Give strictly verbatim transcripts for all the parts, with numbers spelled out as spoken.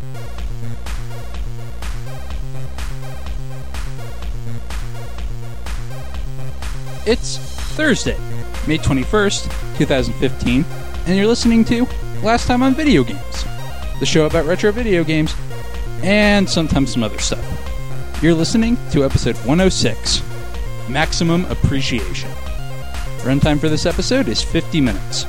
It's Thursday, May twenty-first, twenty fifteen, and you're listening to Last Time on Video Games, the show about retro video games and sometimes some other stuff. You're listening to episode one oh six, Maximum Appreciation. Runtime for this episode is fifty minutes.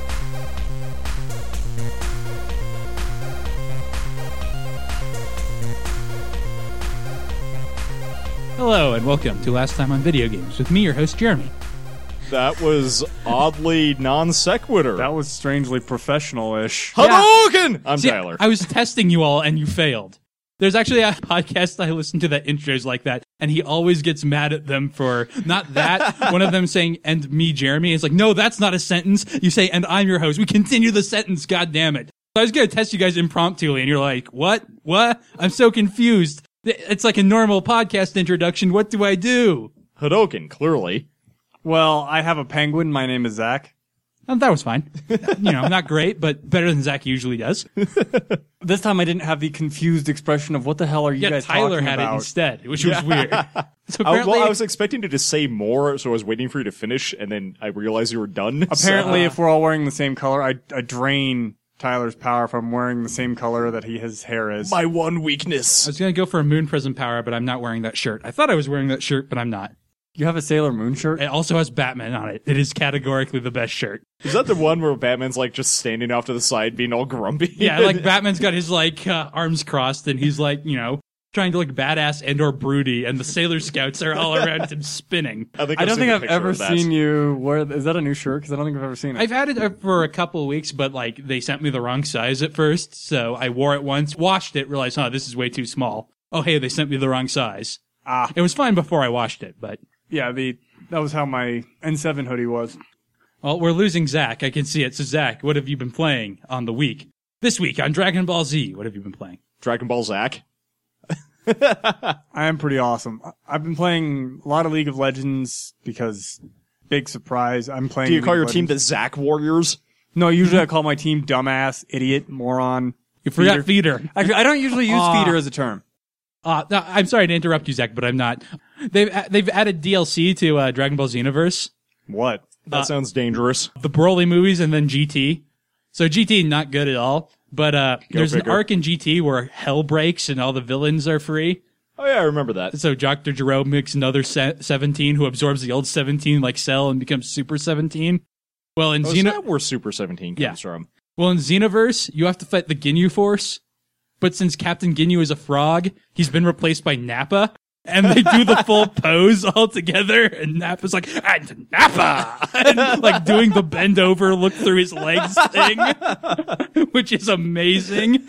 Hello, and welcome to Last Time on Video Games with me, your host, Jeremy. That was oddly non sequitur. That was strangely professional-ish. Hadouken! Yeah. I'm See, Tyler. I was testing you all, and you failed. There's actually a podcast I listen to that intros like that, and he always gets mad at them for not that. One of them saying, and me, Jeremy. It's like, no, that's not a sentence. You say, and I'm your host. We continue the sentence, God damn it. So I was going to test you guys impromptu, and you're like, what? What? I'm so confused. It's like a normal podcast introduction. What do I do? Hadouken, clearly. Well, I have a penguin. My name is Zach. Oh, that was fine. You know, not great, but better than Zach usually does. This time I didn't have the confused expression of what the hell are you yeah, guys Tyler talking had about? it instead, which was weird. So I, apparently, well, I was expecting to just say more, so I was waiting for you to finish, and then I realized you were done. Apparently, so. if we're all wearing the same color, I, I drain Tyler's power if I'm wearing the same color that he his hair is. My one weakness. I was going to go for a Moon Prism power, but I'm not wearing that shirt. I thought I was wearing that shirt, but I'm not. You have a Sailor Moon shirt? It also has Batman on it. It is categorically the best shirt. Is that the one where Batman's like just standing off to the side being all grumpy? Yeah, like Batman's got his like uh, arms crossed and he's like, you know, trying to look badass and or broody, and the Sailor Scouts are all around him spinning. I, think I I've don't seen think a I've picture ever of that. seen you wear... Is that a new shirt? Because I don't think I've ever seen it. I've had it for a couple of weeks, but like they sent me the wrong size at first, so I wore it once, washed it, realized, oh, this is way too small. Oh, hey, they sent me the wrong size. Ah. It was fine before I washed it, but... Yeah, the that was how my N seven hoodie was. Well, we're losing Zach. I can see it. So, Zach, what have you been playing on the week? This week on Dragon Ball Z, what have you been playing? Dragon Ball Zack. I am pretty awesome. I've been playing a lot of League of Legends because, big surprise, I'm playing... Do you League call of your team the Legends. Zack Warriors? No, usually I call my team dumbass, idiot, moron. You forgot Feeder. Actually, I don't usually use Aw. feeder as a term. Uh, no, I'm sorry to interrupt you, Zach, but I'm not. They've they've added D L C to uh, Dragon Ball Xenoverse, What? That Uh, sounds dangerous. the Broly movies, and then G T. So G T not good at all, but uh, there's figure. an arc in G T where hell breaks and all the villains are free. Oh yeah, I remember that. So Doctor Jerome makes another se- seventeen who absorbs the old seventeen like Cell and becomes Super seventeen. Well, in Oh, is Xeno, that where Super seventeen comes Yeah. from? well in Xenoverse, you have to fight the Ginyu Force, but since Captain Ginyu is a frog, he's been replaced by Nappa. And they do the full pose all together, and Nappa's like, and Nappa! And, like, doing the bend over, look through his legs thing, which is amazing.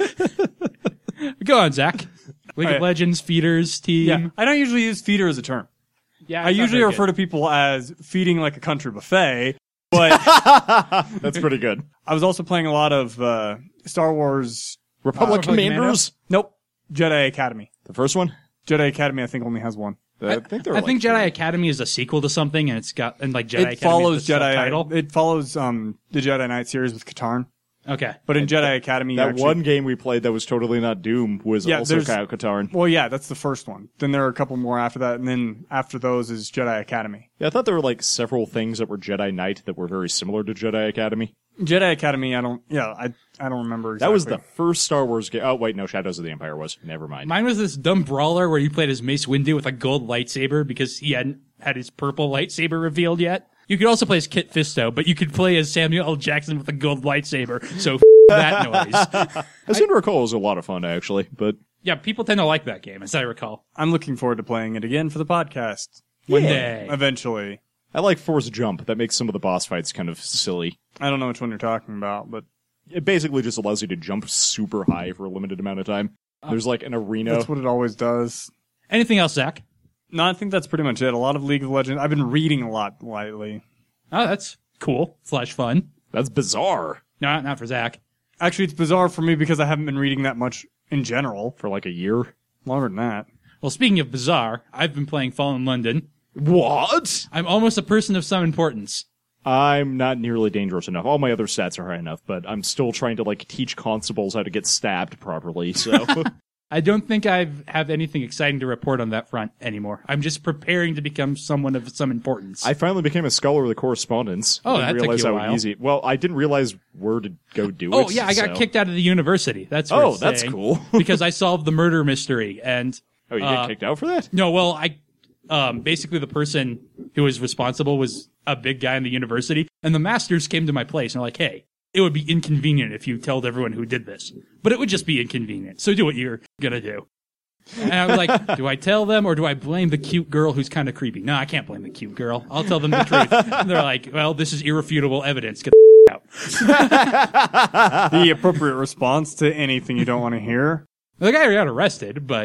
Go on, Zach. League Right. of Legends, feeders, team. Yeah, I don't usually use feeder as a term. Yeah, I it's not usually very refer good. to people as feeding like a country buffet, but That's pretty good. I was also playing a lot of uh, Star Wars... Republic Republic Commanders? Nope. Jedi Academy. The first one? Jedi Academy, I think, only has one. I think they're I like think Jedi three. Academy is a sequel to something, and it's got, and like Jedi it Academy follows is the Jedi. subtitle. It follows um the Jedi Knight series with Katarn. Okay. But in Jedi Academy, you That actually, one game we played that was totally not Doom was Yeah, also there's- Kyle Katarn. Well, yeah, that's the first one. Then there are a couple more after that, and then after those is Jedi Academy. Yeah, I thought there were like several things that were Jedi Knight that were very similar to Jedi Academy. Jedi Academy, I don't. Yeah, I I don't remember exactly. That was the first Star Wars game. Oh, wait, no, Shadows of the Empire was. Never mind. Mine was this dumb brawler where you played as Mace Windu with a gold lightsaber because he hadn't had his purple lightsaber revealed yet. You could also play as Kit Fisto, but you could play as Samuel L. Jackson with a gold lightsaber, so f- that noise. I seem to recall it was a lot of fun, actually, but Yeah, people tend to like that game, as I recall. I'm looking forward to playing it again for the podcast. One Yeah. day. Eventually. I like Force Jump. That makes some of the boss fights kind of silly. I don't know which one you're talking about, but It basically just allows you to jump super high for a limited amount of time. There's like an arena. that's what it always does. Anything else, Zach? No, I think that's pretty much it. A lot of League of Legends. I've been reading a lot lately. Oh, that's cool slash fun. That's bizarre. No, not for Zach. Actually, it's bizarre for me because I haven't been reading that much in general. For like a year. Longer than that. Well, speaking of bizarre, I've been playing Fallen London. What? I'm almost a person of some importance. I'm not nearly dangerous enough. All my other stats are high enough, but I'm still trying to like teach constables how to get stabbed properly. So I don't think I have anything exciting to report on that front anymore. I'm just preparing to become someone of some importance. I finally became a scholar of the correspondence. Oh, I that didn't took realize you a how while. easy. Well, I didn't realize where to go do it. Oh, yeah, I got so- kicked out of the university. That's Oh, worth that's saying, cool. because I solved the murder mystery. And Oh, you uh, get kicked out for that? no, well, I um, basically the person who was responsible was a big guy in the university, and the masters came to my place and were like, "Hey, it would be inconvenient if you told everyone who did this, but it would just be inconvenient. So do what you're gonna do." And I was like, do I tell them or do I blame the cute girl who's kind of creepy? No, I can't blame the cute girl. I'll tell them the truth. And they're like, well, this is irrefutable evidence. Get the out. The appropriate response to anything you don't want to hear. The guy got arrested, but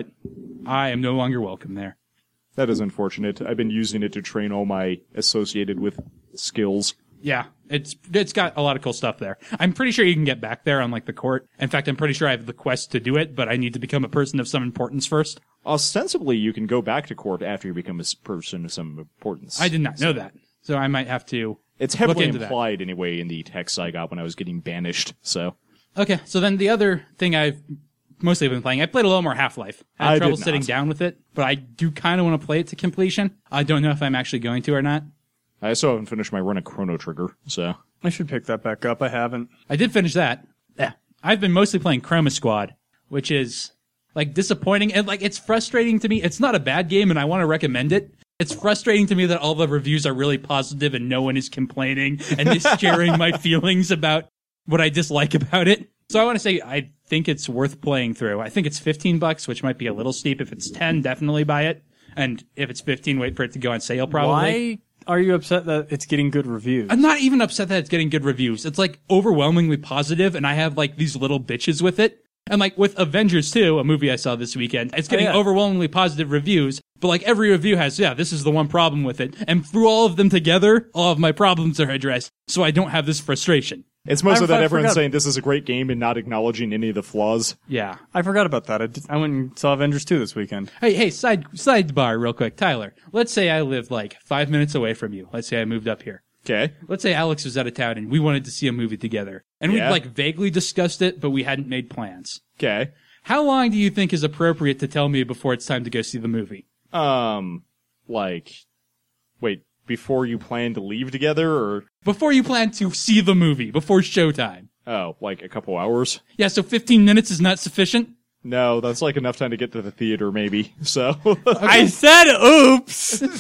I am no longer welcome there. That is unfortunate. I've been using it to train all my associated with skills. Yeah, it's it's got a lot of cool stuff there. I'm pretty sure you can get back there on like the court. In fact, I'm pretty sure I have the quest to do it, but I need to become a person of some importance first. Ostensibly, you can go back to court after you become a s- person of some importance. I did not know that, so I might have to. It's heavily look into that. implied anyway in the text I got when I was getting banished. So Okay, so then the other thing I've mostly been playing, I played a little more Half-Life. I had I trouble did sitting not. down with it, but I do kind of want to play it to completion. I don't know if I'm actually going to or not. I still haven't finished my run of Chrono Trigger. So I should pick that back up. I haven't. I did finish that. Yeah. I've been mostly playing Chroma Squad, which is like disappointing and like it's frustrating to me. It's not a bad game and I want to recommend it. It's frustrating to me that all the reviews are really positive and no one is complaining and is sharing my feelings about what I dislike about it. So I want to say I think it's worth playing through. I think it's fifteen bucks, which might be a little steep. If it's ten, definitely buy it. And if it's fifteen, wait for it to go on sale probably. Why are you upset that it's getting good reviews? I'm not even upset that it's getting good reviews. It's like overwhelmingly positive, and I have like these little bitches with it. And like with Avengers two, a movie I saw this weekend, it's getting Oh, yeah. overwhelmingly positive reviews, but like every review has, yeah, this is the one problem with it. And through all of them together, all of my problems are addressed, so I don't have this frustration. it's mostly I- that I everyone's forgot- saying this is a great game and not acknowledging any of the flaws. Yeah. I forgot about that. I, did, I went and saw Avengers two this weekend. Hey, hey, side sidebar real quick. Tyler, let's say I live like five minutes away from you. Let's say I moved up here. Okay. Let's say Alex was out of town and we wanted to see a movie together. And we Yeah. like vaguely discussed it, but we hadn't made plans. Okay. How long do you think is appropriate to tell me before it's time to go see the movie? Um, like, wait, before you plan to leave together, or Before you plan to see the movie, before showtime. oh, like a couple hours? Yeah, so fifteen minutes is not sufficient? No, that's like enough time to get to the theater, maybe. So I said, oops.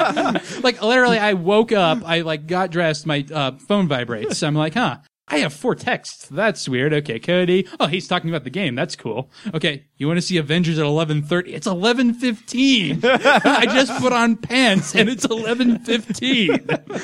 Like, literally, I woke up, I, like, got dressed, my uh, phone vibrates. I'm like, huh, I have four texts. That's weird. Okay, Cody. Oh, he's talking about the game. That's cool. Okay, you want to see Avengers at eleven thirty? It's eleven fifteen. I just put on pants, and it's eleven fifteen.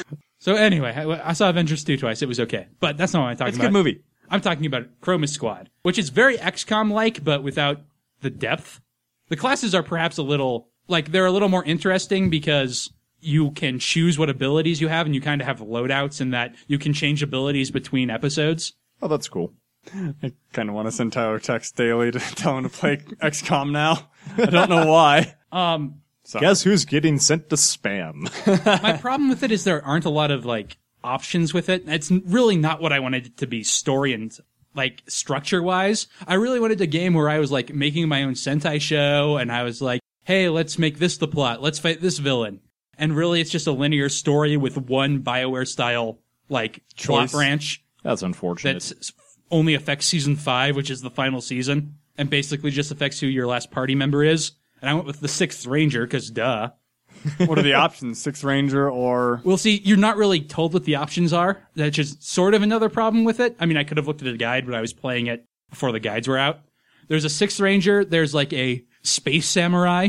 So anyway, I, I saw Avengers two twice. It was okay. But that's not what I'm talking It's a about. good movie. I'm talking about Chroma Squad, which is very X COM-like, but without the depth. The classes are perhaps a little, like, they're a little more interesting because you can choose what abilities you have, and you kind of have loadouts in that you can change abilities between episodes. oh, that's cool. I kind of want to send Tyler text daily to tell him to play X COM now. I don't know why. Um, Guess who's getting sent to spam? my problem with it is there aren't a lot of, like, options with it. It's really not what I wanted it to be story and, like, structure-wise. I really wanted a game where I was, like, making my own Sentai show, and I was like, hey, let's make this the plot. Let's fight this villain. And really, it's just a linear story with one BioWare-style, like, plot Choice. branch That's unfortunate. that s- only affects Season five, which is the final season, and basically just affects who your last party member is. And I went with the Sixth Ranger, because duh. What are the options? Sixth Ranger or... Well, see, you're not really told what the options are. That's just sort of another problem with it. I mean, I could have looked at a guide, but I was playing it before the guides were out. There's a Sixth Ranger, there's like a Space Samurai,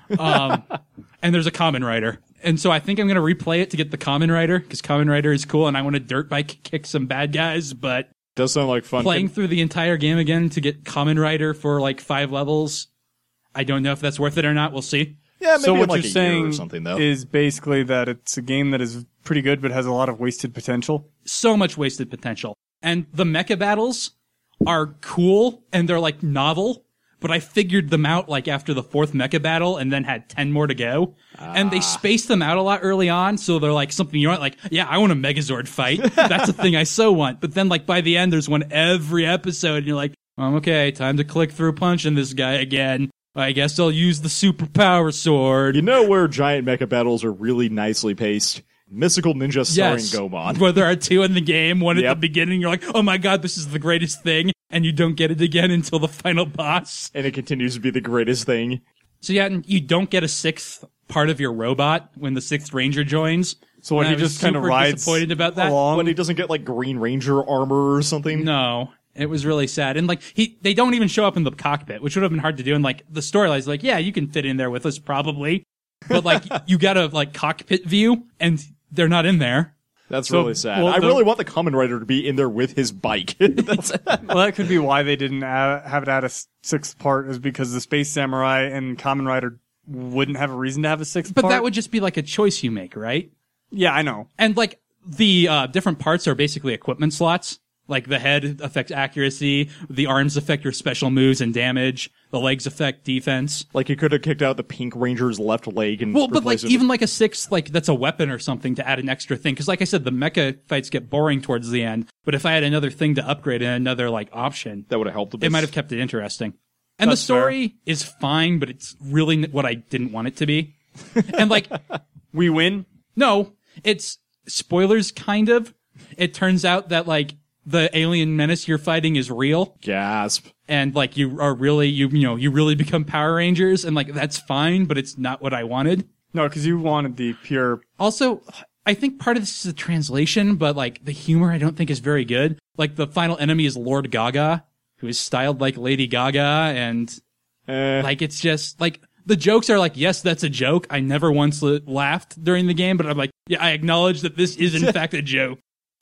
um, and there's a Common Rider. And so I think I'm going to replay it to get the Common Rider, because Common Rider is cool, and I want to dirt bike kick some bad guys, but Does sound like fun. playing through the entire game again to get Common Rider for like five levels, I don't know if that's worth it or not. We'll see. yeah, maybe So in what like you're a saying year or something though. is basically that it's a game that is pretty good but has a lot of wasted potential. So much wasted potential. And the mecha battles are cool and they're like novel, but I figured them out like after the fourth mecha battle and then had ten more to go. Ah. And they spaced them out a lot early on, so they're like something you want, like, yeah, I want a Megazord fight. That's a thing I so want. But then like by the end, there's one every episode and you're like, um, okay, time to click through punching this guy again. I guess I'll use the super power sword. You know where giant mecha battles are really nicely paced? Mystical Ninja starring yes. Gomon. Where there are two in the game, one yep. at the beginning, you're like, oh my god, this is the greatest thing, and you don't get it again until the final boss. And it continues to be the greatest thing. So yeah, you don't get a sixth part of your robot when the sixth ranger joins. So what, he just kind of rides disappointed about that. along? When he doesn't get like Green Ranger armor or something? No. It was really sad. And like, he, they don't even show up in the cockpit, which would have been hard to do. And like, the storyline's like, yeah, you can fit in there with us probably. But like, you got a like cockpit view and they're not in there. That's So, really sad. well, I the- really want the Kamen Rider to be in there with his bike. That's, Well, that could be why they didn't add, have it add a s- sixth part, is because the Space Samurai and Kamen Rider wouldn't have a reason to have a sixth But part. that would just be like a choice you make, right? Yeah, I know. And like, the uh, different parts are basically equipment slots. Like the head affects accuracy, the arms affect your special moves and damage, the legs affect defense. like you could have kicked out the Pink Ranger's left leg and Well, but like replaced it even like a sixth, like that's a weapon or something to add an extra thing. Because like I said, the mecha fights get boring towards the end. But if I had another thing to upgrade and another like option, that would have helped a bit. it might have kept it interesting. And That's the story is fine, but it's really n- what I didn't want it to be. And like, We win. no, it's spoilers kind of. It turns out that like the alien menace you're fighting is real. Gasp. And like you are really, you, you know, you really become Power Rangers and like that's fine, but it's not what I wanted. No, because you wanted the pure. Also, I think part of this is a translation, but like the humor I don't think is very good. Like the final enemy is Lord Gaga, who is styled like Lady Gaga, and Eh. like it's just like the jokes are like, yes, that's a joke. I never once l- laughed during the game, but I'm like, yeah, I acknowledge that this is in fact a joke.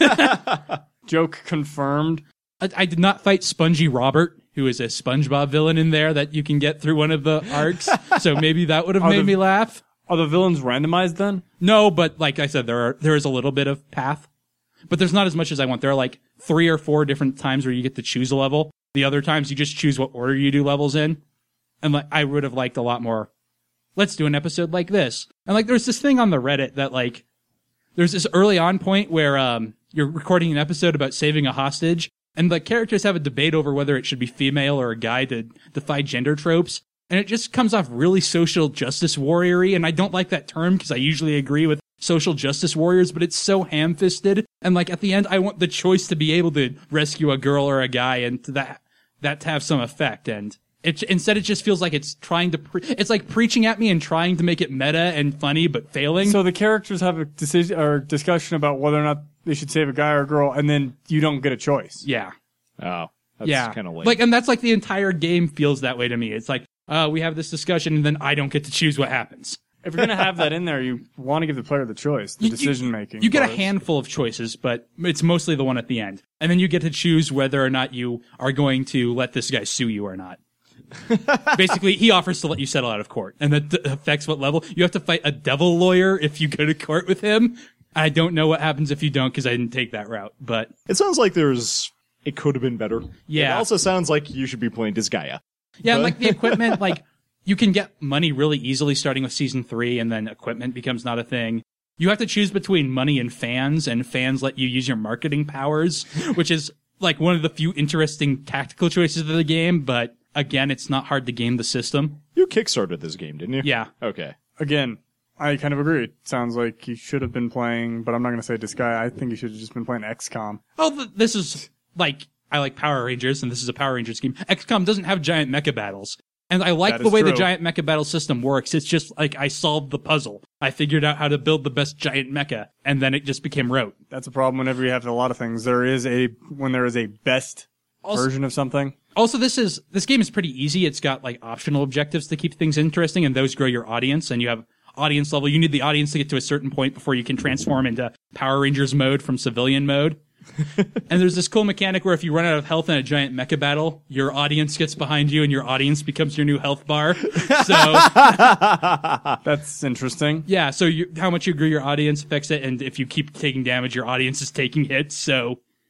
Joke confirmed. I, I did not fight Spongy Robert, who is a SpongeBob villain in there that you can get through one of the arcs. So maybe that would have Are made the- me laugh. Are the villains randomized then? No, but like I said, there are there is a little bit of path, but there's not as much as I want. There are like three or four different times where you get to choose a level. The other times you just choose what order you do levels in, and like I would have liked a lot more. Let's do an episode like this, and like there's this thing on the Reddit that like there's this early on point where um you're recording an episode about saving a hostage, and the characters have a debate over whether it should be female or a guy to defy gender tropes. And it just comes off really social justice warrior-y, and I don't like that term because I usually agree with social justice warriors, but it's so ham-fisted. And like at the end, I want the choice to be able to rescue a girl or a guy, and to that that to have some effect. And it instead, it just feels like it's trying to. Pre- it's like preaching at me and trying to make it meta and funny, but failing. So the characters have a decision or discussion about whether or not they should save a guy or a girl, and then you don't get a choice. yeah, Oh, that's yeah, kind of lame. like, and that's like the entire game feels that way to me. It's like, uh, we have this discussion, and then I don't get to choose what happens. If you're gonna have that in there, you want to give the player the choice, the You- decision making. You get a handful of choices, but it's mostly the one at the end. And then you get to choose whether or not you are going to let this guy sue you or not. Basically, he offers to let you settle out of court, and that d- affects what level. You have to fight a devil lawyer if you go to court with him. I don't know what happens if you don't, because I didn't take that route, but it sounds like there's. It could have been better. Yeah. It also sounds like you should be playing Disgaea. yeah, and But- like the equipment, like you can get money really easily starting with season three, and then equipment becomes not a thing. You have to choose between money and fans, and fans let you use your marketing powers, which is like one of the few interesting tactical choices of the game, but again, it's not hard to game the system. You kickstarted this game, didn't you? Yeah. Okay. Again, I kind of agree. It sounds like you should have been playing, but I'm not going to say Disgaea. I think you should have just been playing X COM. Oh, th- this is like, I like Power Rangers, and this is a Power Rangers game. X COM doesn't have giant mecha battles. And I like That the is way the true. giant mecha battle system works. It's just like I solved the puzzle. I figured out how to build the best giant mecha, and then it just became rote. That's a problem whenever you have a lot of things. There is a, when there is a best Also- version of something. Also, this is this game is pretty easy. It's got like optional objectives to keep things interesting, and those grow your audience. And you have audience level. You need the audience to get to a certain point before you can transform into Power Rangers mode from civilian mode. And there's this cool mechanic where if you run out of health in a giant mecha battle, your audience gets behind you, and your audience becomes your new health bar. So That's interesting. yeah, so you, how much you grew your audience affects it, and if you keep taking damage, your audience is taking hits. So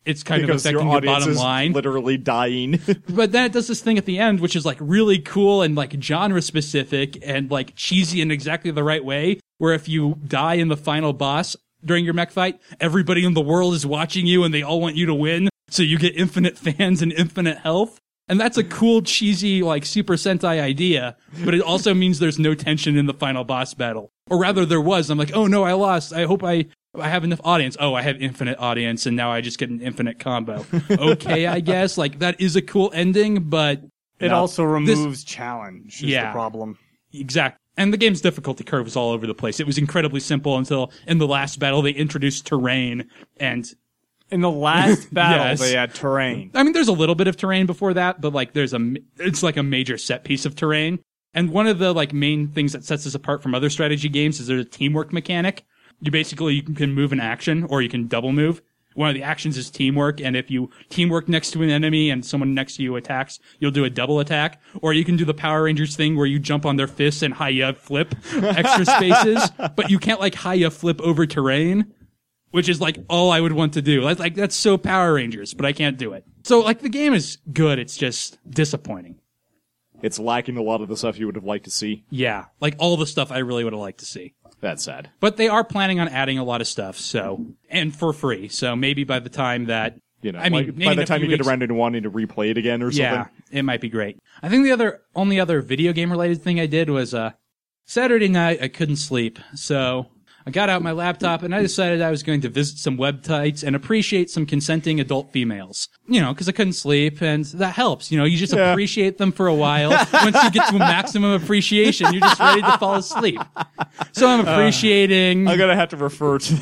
it's kind because of affecting your your, audience bottom is line. literally dying. But then it does this thing at the end, which is like really cool and like genre specific and like cheesy in exactly the right way, where if you die in the final boss during your mech fight, everybody in the world is watching you and they all want you to win. So you get infinite fans and infinite health. And that's a cool, cheesy, like Super Sentai idea, but it also means there's no tension in the final boss battle. Or rather there was. I'm like, oh no, I lost. I hope I, I have enough audience. Oh, I have infinite audience and now I just get an infinite combo. Okay, I guess. Like that is a cool ending, but It No. also removes challenge, is Yeah. the problem. exact. And the game's difficulty curve was all over the place. It was incredibly simple until in the last battle they introduced terrain and In the last battle, Yes. they had terrain. I mean, there's a little bit of terrain before that, but like there's a, it's like a major set piece of terrain. And one of the like main things that sets this apart from other strategy games is there's a teamwork mechanic. You basically, you can move an action or you can double move. One of the actions is teamwork. And if you teamwork next to an enemy and someone next to you attacks, you'll do a double attack. Or you can do the Power Rangers thing where you jump on their fists and hi-ya flip extra spaces, but you can't like hi-ya flip over terrain. Which is like all I would want to do. Like, like that's so Power Rangers, but I can't do it. So like the game is good. It's just disappointing. It's lacking a lot of the stuff you would have liked to see. Yeah, like all the stuff I really would have liked to see. That's sad. But they are planning on adding a lot of stuff, so and for free. So maybe by the time that You know, I mean, like, maybe by in the a time few you get weeks- around to wanting to replay it again or something. yeah, it might be great. I think the other only other video game related thing I did was uh Saturday night I couldn't sleep, so I got out my laptop and I decided I was going to visit some websites and appreciate some consenting adult females. You know, because I couldn't sleep, and that helps. You know, you just Yeah. appreciate them for a while. Once you get to a maximum appreciation, you're just ready to fall asleep. So I'm appreciating. I'm gonna have to refer to.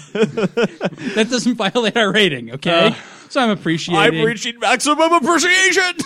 That doesn't violate our rating, okay? Uh, so I'm appreciating. I'm reaching maximum appreciation.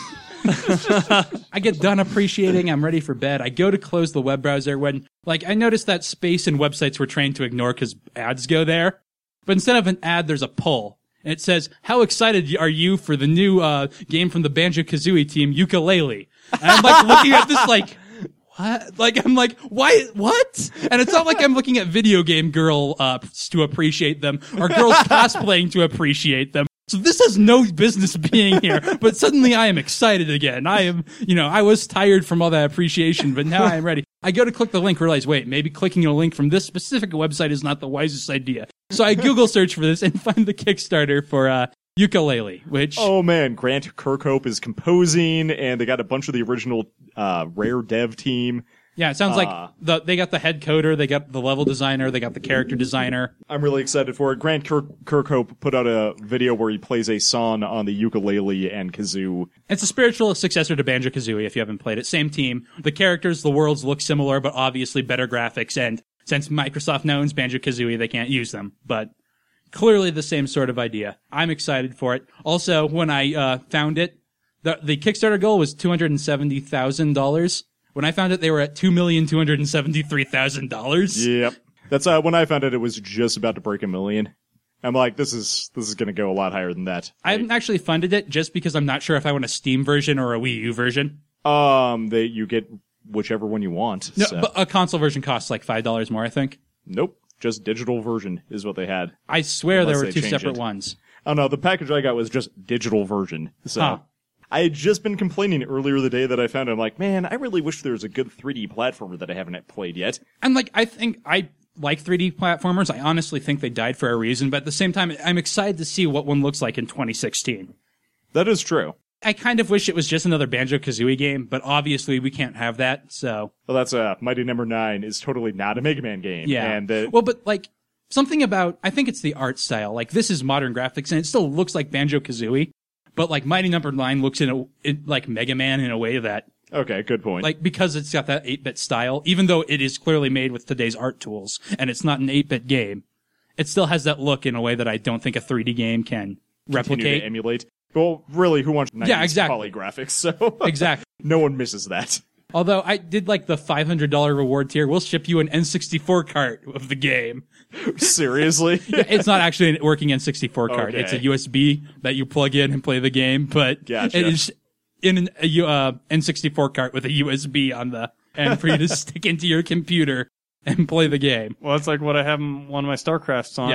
I get done appreciating. I'm ready for bed. I go to close the web browser when, like, I noticed that space in websites we're trained to ignore because ads go there. But instead of an ad, there's a poll. And it says, how excited are you for the new uh, game from the Banjo-Kazooie team, Yooka-Laylee? And I'm, like, looking at this, like, what? Like, I'm like, why, what? And it's not like I'm looking at video game girl uh, to appreciate them or girls cosplaying to appreciate them. So this has no business being here, but suddenly I am excited again. I am, you know, I was tired from all that appreciation, but now I am ready. I go to click the link, realize, wait, maybe clicking a link from this specific website is not the wisest idea. So I Google search for this and find the Kickstarter for uh, Yooka-Laylee, which... Oh man, Grant Kirkhope is composing, and they got a bunch of the original uh, Rare dev team. Yeah, it sounds Uh, like the they got the head coder, they got the level designer, they got the character designer. I'm really excited for it. Grant Kirk- Kirkhope put out a video where he plays a song on the ukulele and kazoo. It's a spiritual successor to Banjo-Kazooie if you haven't played it. Same team. The characters, the worlds look similar, but obviously better graphics. And since Microsoft owns Banjo-Kazooie, they can't use them. But clearly the same sort of idea. I'm excited for it. Also, when I uh, found it, the, the Kickstarter goal was two hundred seventy thousand dollars. When I found it, they were at two million two hundred seventy-three thousand dollars. Yep. That's uh, when I found out it was just about to break a million. I'm like, this is this is going to go a lot higher than that. I haven't actually funded it just because I'm not sure if I want a Steam version or a Wii U version. Um, they you get whichever one you want. No, so. but a console version costs like five dollars more, I think. Nope, just digital version is what they had. I swear Unless there were they two change separate it. ones. Oh no, the package I got was just digital version. So Huh. I had just been complaining earlier the day that I found it. I'm like, man, I really wish there was a good three D platformer that I haven't played yet. And like, I think I like three D platformers. I honestly think they died for a reason, but at the same time, I'm excited to see what one looks like in twenty sixteen. That is true. I kind of wish it was just another Banjo-Kazooie game, but obviously we can't have that, so. Well, that's uh, Mighty Number Nine is totally not a Mega Man game. Yeah. And the, Well, but like, something about, I think it's the art style. Like, this is modern graphics, and it still looks like Banjo-Kazooie, but like Mighty Number Nine looks in a, it, like Mega Man in a way that, okay, good point. like, because it's got that eight-bit style, even though it is clearly made with today's art tools, and it's not an eight-bit game, it still has that look in a way that I don't think a three D game can Continue replicate. to emulate. Well, really, who wants nineties Yeah, exactly. poly graphics? So Exactly. no one misses that. Although I did like the five hundred dollars reward tier. We'll ship you an N sixty-four cart of the game. Seriously? It's not actually a working N sixty-four card. Okay. It's a U S B that you plug in and play the game, but Gotcha. it is in an a U- uh, N sixty-four cart with a U S B on the end for you to stick into your computer and play the game. Well, that's like what I have in one of my StarCrafts on. Yeah.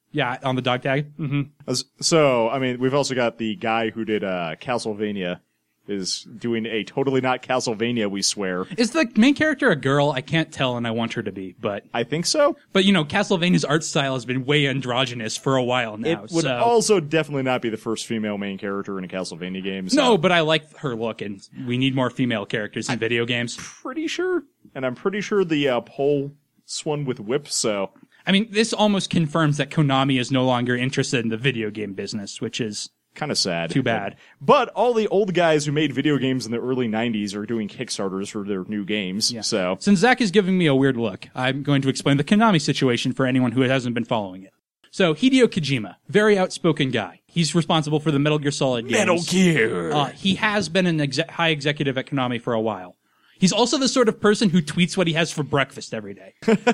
Yeah, on the dog tag. As- So, I mean, we've also got the guy who did uh, Castlevania is doing a totally not Castlevania, we swear. Is the main character a girl? I can't tell, and I want her to be. But, I think so. but you know, Castlevania's art style has been way androgynous for a while now. It would so. also definitely not be the first female main character in a Castlevania game. So No, but I like her look, and we need more female characters in video games. pretty sure. And I'm pretty sure the uh, pole swung with whip, so... I mean, this almost confirms that Konami is no longer interested in the video game business, which is Kind of sad. too bad. But, but all the old guys who made video games in the early nineties are doing Kickstarters for their new games. Yeah. So Since Zach is giving me a weird look, I'm going to explain the Konami situation for anyone who hasn't been following it. So, Hideo Kojima, very outspoken guy. He's responsible for the Metal Gear Solid games. Metal Gear. Uh, he has been an exe- high executive at Konami for a while. He's also the sort of person who tweets what he has for breakfast every day.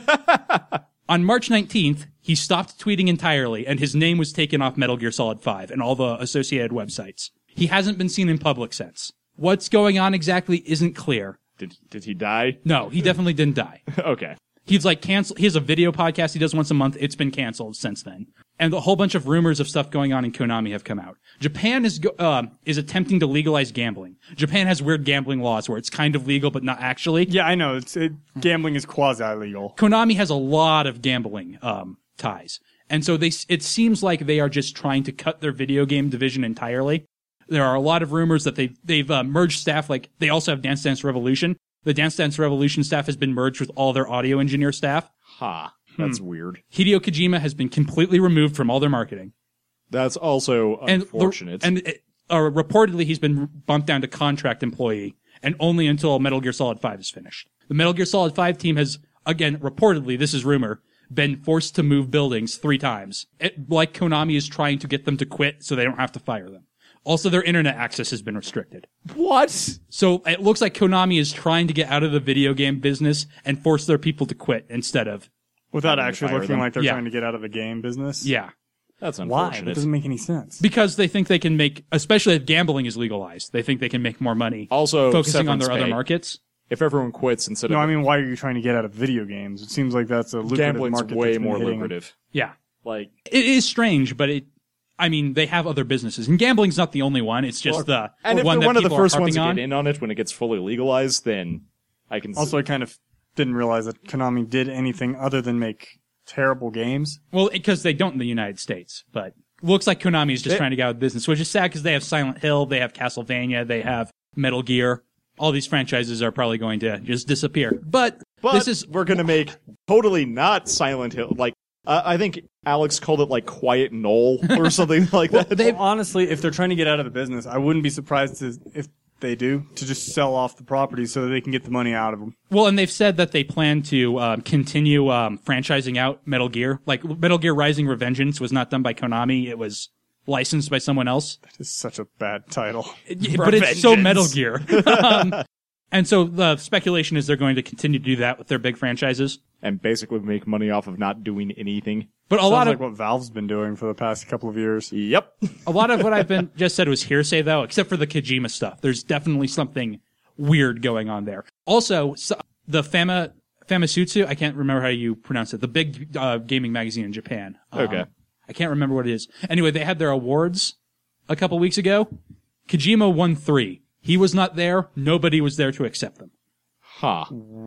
On March nineteenth, he stopped tweeting entirely, and his name was taken off Metal Gear Solid five and all the associated websites. He hasn't been seen in public since. What's going on exactly isn't clear. did did he die? No, he definitely didn't die. Okay. He's like cancel. He has a video podcast he does once a month. It's been canceled since then, and a whole bunch of rumors of stuff going on in Konami have come out. Japan is go- uh, is attempting to legalize gambling. Japan has weird gambling laws where it's kind of legal but not actually. Yeah, I know. It's it, gambling is quasi-legal. Konami has a lot of gambling um, ties, and so they. It seems like they are just trying to cut their video game division entirely. There are a lot of rumors that they they've uh, merged staff. Like they also have Dance Dance Revolution. The Dance Dance Revolution staff has been merged with all their audio engineer staff. Ha. That's weird. Hideo Kojima has been completely removed from all their marketing. That's also And the- unfortunate. And, it, uh, reportedly, he's been bumped down to contract employee, and only until Metal Gear Solid five is finished. The Metal Gear Solid five team has, again, reportedly, this is rumor, been forced to move buildings three times. It, like Konami is trying to get them to quit so they don't have to fire them. Also, their internet access has been restricted. what? So it looks like Konami is trying to get out of the video game business and force their people to quit instead of, Without Having to actually fire looking them. like they're Yeah. trying to get out of the game business. yeah. That's Why? unfortunate. That doesn't make any sense. Because they think they can make, especially if gambling is legalized, they think they can make more money Also, focusing on their severance other pay. markets. If everyone quits instead No, of I mean, why are you trying to get out of video games? It seems like that's a lucrative gambling's market. way that's been more hitting them. lucrative. Yeah. Like, It is strange, but it, I mean, they have other businesses. And gambling's not the only one. It's just the and if one they're that one of the people first are ones harping to get on. in on it when it gets fully legalized, then I can. s- Also, I kind of didn't realize that Konami did anything other than make terrible games. Well, because they don't in the United States. But looks like Konami is just They- trying to get out of business, which is sad because they have Silent Hill, they have Castlevania, they have Metal Gear. All these franchises are probably going to just disappear. But, but this is we're gonna make totally not Silent Hill. Like, uh, I think Alex called it like Quiet Knoll or something like that. Well, honestly, if they're trying to get out of the business, I wouldn't be surprised to, if they do to just sell off the property so that they can get the money out of them. Well, and they've said that they plan to um, continue um, franchising out Metal Gear. Like Metal Gear Rising Revengeance was not done by Konami; it was licensed by someone else. It's such a bad title. Yeah, but it's so Revengeance. Metal Gear. um, and so the speculation is they're going to continue to do that with their big franchises. and basically make money off of not doing anything. But a Sounds lot like of what Valve's been doing for the past couple of years. Yep. a lot of what I've been just said was hearsay, though, except for the Kojima stuff. There's definitely something weird going on there. Also, so, the Fama Famasutsu, I can't remember how you pronounce it. The big uh, gaming magazine in Japan. Um, Okay. I can't remember what it is. Anyway, they had their awards a couple weeks ago. Kojima won three. He was not there. Nobody was there to accept them. Huh.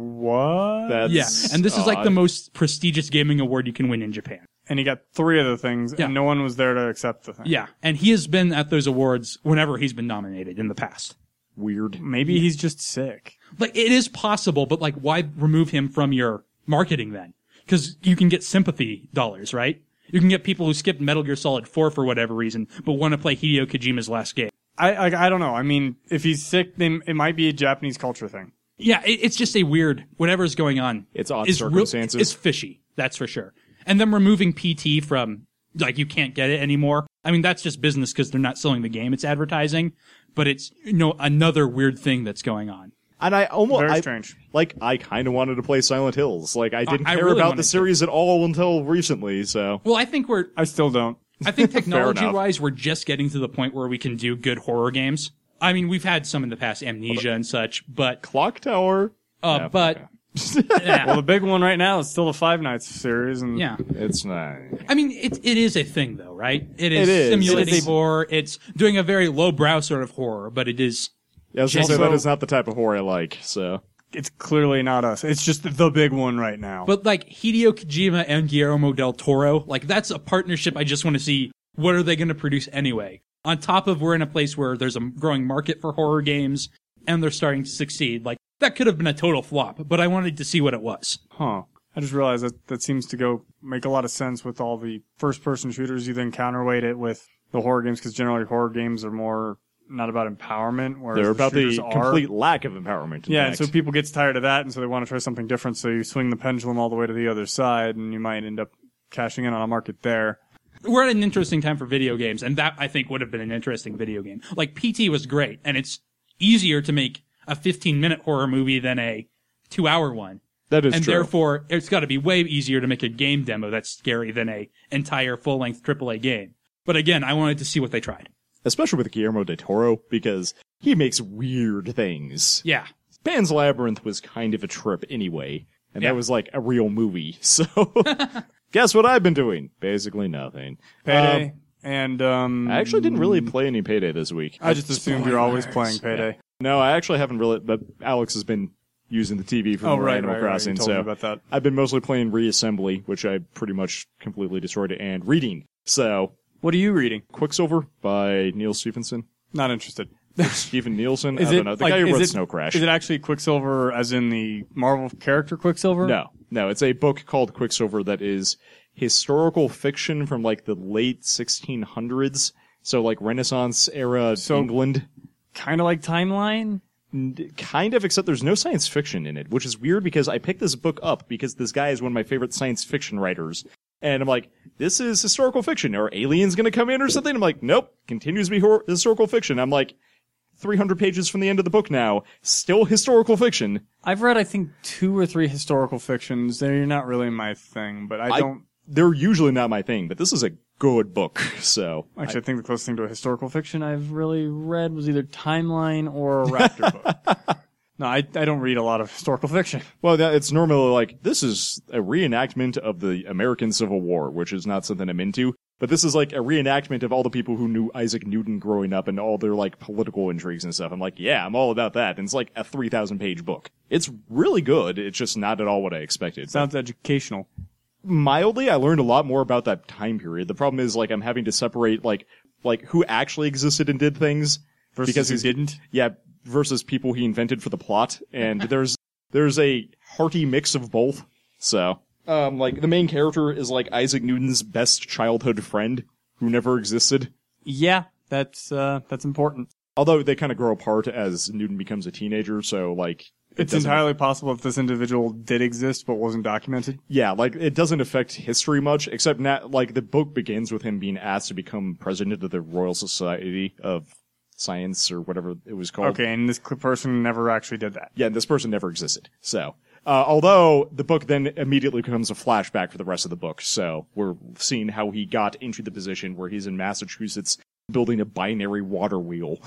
What? That's Yeah, and this is like odd. the most prestigious gaming award you can win in Japan. And he got three of the things, Yeah. and no one was there to accept the thing. Yeah, and he has been at those awards whenever he's been nominated in the past. weird. Maybe he's just sick. Like, it is possible, but like, why remove him from your marketing then? Because you can get sympathy dollars, right? You can get people who skipped Metal Gear Solid four for whatever reason, but want to play Hideo Kojima's last game. I, I I don't know. I mean, if he's sick, then it might be a Japanese culture thing. Yeah, it, it's just a weird, whatever's going on. It's odd is real- circumstances. It's fishy, that's for sure. And them removing P T from, like, you can't get it anymore. I mean, that's just business because they're not selling the game, it's advertising. But it's, you know, another weird thing that's going on. And I almost Very I, strange. like I kind of wanted to play Silent Hills. Like I didn't I care really about wanted the to. series at all until recently. So Well, I think we're, I still don't. I think enough. technology-wise, we're just getting to the point where we can do good horror games. I mean, we've had some in the past, Amnesia and such, but Clock Tower. uh, Yeah, but okay. Yeah. Well, the big one right now is still the Five Nights series, and Yeah. It's not. I mean, it, it is a thing, though, right? It is, It is. simulating It is. horror. It's doing a very lowbrow sort of horror, but it is. Yeah, I was gonna say Also- that is not the type of horror I like. So it's clearly not us. It's just the big one right now. But like Hideo Kojima and Guillermo del Toro, like that's a partnership I just want to see. What are they going to produce anyway? On top of we're in a place where there's a growing market for horror games, and they're starting to succeed. Like that could have been a total flop, but I wanted to see what it was. Huh. I just realized that that seems to go make a lot of sense with all the first-person shooters. You then counterweight it with the horror games, because generally horror games are more not about empowerment, whereas they're about the shooters are. complete lack of empowerment. in Yeah, and fact. so people get tired of that, and so they want to try something different, so you swing the pendulum all the way to the other side, and you might end up cashing in on a market there. We're at an interesting time for video games, and that I think would have been an interesting video game. Like P T was great, and it's easier to make a fifteen minute horror movie than a two hour one. That is and true. therefore, it's got to be way easier to make a game demo that's scary than a entire full length triple A game. But again, I wanted to see what they tried. Especially with Guillermo del Toro, because he makes weird things. Yeah. Pan's Labyrinth was kind of a trip anyway, and Yeah. that was like a real movie. So, guess what I've been doing? Basically nothing. Payday, Um, and um, I actually didn't really play any Payday this week. I just assumed you're always playing Payday. No, I actually haven't really, but Alex has been using the T V for Oh, more right, Animal right, right. Crossing, You told so me about that. I've been mostly playing Reassembly, which I pretty much completely destroyed, and reading. So, What are you reading? Quicksilver by Neil Stephenson. Not interested. Stephen Nielsen? Is I don't it know. The like, guy who is wrote it- Snow Crash. Is it actually Quicksilver, as in the Marvel character Quicksilver? No, no, it's a book called Quicksilver that is historical fiction from like the late sixteen hundreds. So like Renaissance era So- England. Kind of like Timeline. N- Kind of, except there's no science fiction in it, which is weird because I picked this book up because this guy is one of my favorite science fiction writers. And I'm like, this is historical fiction. Are aliens going to come in or something? I'm like, nope, continues to be hor- historical fiction. I'm like, three hundred pages from the end of the book now, still historical fiction. I've read, I think, two or three historical fictions. They're not really my thing, but I, I- don't. They're usually not my thing, but this is a good book. So, Actually, I think the closest thing to a historical fiction I've really read was either Timeline or a Raptor book. No, I, I don't read a lot of historical fiction. well, that, it's normally like, this is a reenactment of the American Civil War, which is not something I'm into. But this is like a reenactment of all the people who knew Isaac Newton growing up and all their like political intrigues and stuff. I'm like, yeah, I'm all about that. And it's like a three thousand page book. It's really good. It's just not at all what I expected. Sounds educational. Mildly, I learned a lot more about that time period. The problem is like I'm having to separate like like who actually existed and did things Versus because who he's didn't. yeah versus people he invented for the plot. And there's there's a hearty mix of both. So um like the main character is like Isaac Newton's best childhood friend who never existed. Yeah, that's uh, that's important. Although they kind of grow apart as Newton becomes a teenager, so like it It's doesn't- entirely possible if this individual did exist but wasn't documented. Yeah, like it doesn't affect history much, except not like the book begins with him being asked to become president of the Royal Society of Science or whatever it was called. Okay, and this cl- person never actually did that. Yeah, this person never existed. So, uh, although the book then immediately becomes a flashback for the rest of the book, so we're seeing how he got into the position where he's in Massachusetts building a binary water wheel.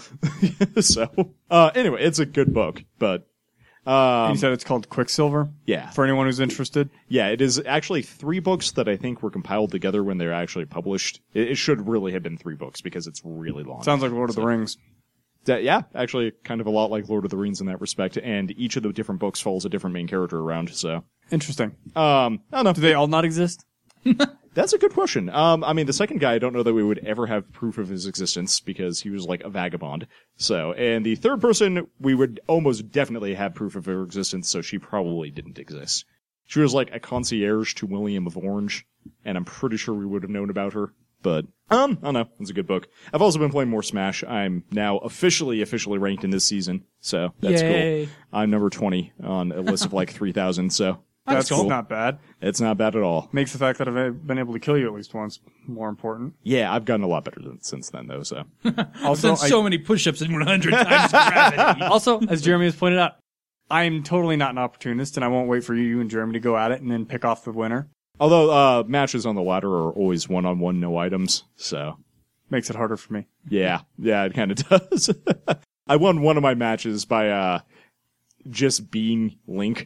so, uh, anyway, it's a good book, but um, you said it's called Quicksilver? yeah. For anyone who's interested? Yeah, it is actually three books that I think were compiled together when they're actually published. It, it should really have been three books because it's really long. Sounds like Lord of the Rings. That- yeah, actually kind of a lot like Lord of the Rings in that respect, and each of the different books follows a different main character around, so. Interesting. Um, I don't know. Do they all not exist? That's a good question. Um, I mean, the second guy, I don't know that we would ever have proof of his existence because he was like a vagabond. So, and the third person, we would almost definitely have proof of her existence, so she probably didn't exist. She was like a concierge to William of Orange, and I'm pretty sure we would have known about her. But, um, I don't know. It's a good book. I've also been playing more Smash. I'm now officially, officially ranked in this season. So, that's Yay. cool. I'm number twenty on a list of like three thousand, so That's cool. not bad. it's not bad at all. Makes the fact that I've been able to kill you at least once more important. Yeah, I've gotten a lot better than, since then, though, so. Also, Done I- so many push-ups in one hundred times gravity. also, as Jeremy has pointed out, I'm totally not an opportunist, and I won't wait for you and Jeremy to go at it and then pick off the winner. Although, uh, matches on the ladder are always one-on-one, no items, so. Makes it harder for me. Yeah, yeah, it kind of does. I won one of my matches by, uh, just being Link.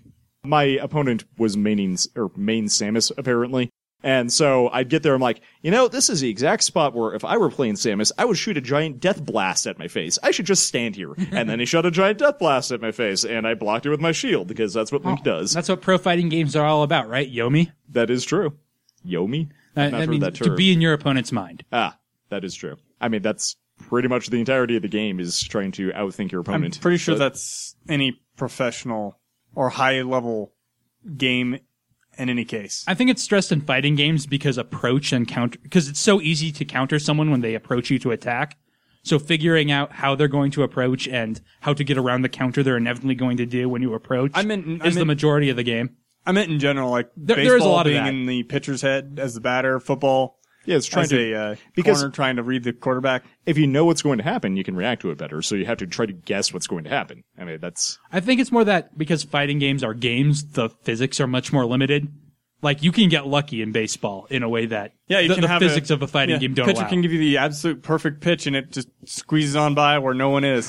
my opponent was maining, or main Samus, apparently. And so I'd get there, I'm like, you know, this is the exact spot where if I were playing Samus, I would shoot a giant death blast at my face. I should just stand here. And then he shot a giant death blast at my face, and I blocked it with my shield, because that's what Link does. That's what pro fighting games are all about, right, Yomi? That is true. Yomi? I, I've not I heard mean, that to term. be in your opponent's mind. Ah, that is true. I mean, that's pretty much the entirety of the game is trying to outthink your I'm opponent. pretty sure But- that's any professional or high-level game in any case. I think it's stressed in fighting games because approach and counter, because it's so easy to counter someone when they approach you to attack. So figuring out how they're going to approach and how to get around the counter they're inevitably going to do when you approach I meant- I is the meant- majority of the game. I meant in general, like There- baseball there is a lot of being that. in the pitcher's head as the batter, football Yeah, it's trying as to... a uh, because- corner trying to read the quarterback. if you know what's going to happen, you can react to it better. So you have to try to guess what's going to happen. I mean, that's... I think it's more that because fighting games are games, the physics are much more limited. Like, you can get lucky in baseball in a way that Yeah, you the, can the have physics a, of a fighting yeah, game don't pitcher allow. can give you the absolute perfect pitch, and it just squeezes on by where no one is.